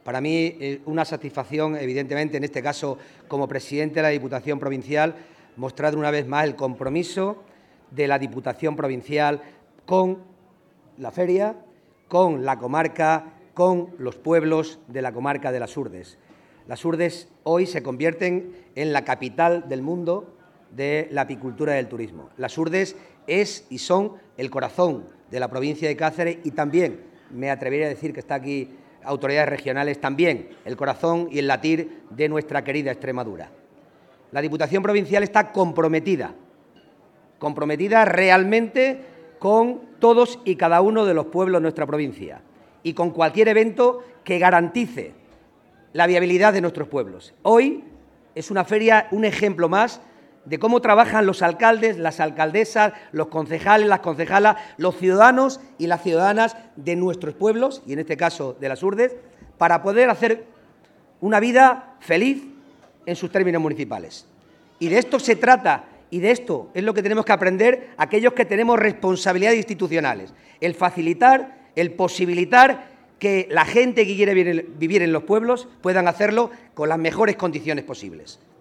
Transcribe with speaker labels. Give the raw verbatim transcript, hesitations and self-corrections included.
Speaker 1: Para mí es una satisfacción, evidentemente, en este caso, como presidente de la Diputación Provincial, mostrar una vez más el compromiso de la Diputación Provincial con la feria, con la comarca, con los pueblos de la comarca de Las Hurdes. Las Hurdes hoy se convierten en la capital del mundo de la apicultura y del turismo. Las Hurdes es y son el corazón de la provincia de Cáceres y también, me atrevería a decir que está aquí autoridades regionales, también el corazón y el latir de nuestra querida Extremadura. La Diputación Provincial está comprometida, comprometida realmente con todos y cada uno de los pueblos de nuestra provincia y con cualquier evento que garantice la viabilidad de nuestros pueblos. Hoy es una feria, un ejemplo más de cómo trabajan los alcaldes, las alcaldesas, los concejales, las concejalas, los ciudadanos y las ciudadanas de nuestros pueblos, y en este caso de Las Hurdes, para poder hacer una vida feliz en sus términos municipales. Y de esto se trata, y de esto es lo que tenemos que aprender aquellos que tenemos responsabilidades institucionales, el facilitar, el posibilitar que la gente que quiere vivir en los pueblos puedan hacerlo con las mejores condiciones posibles.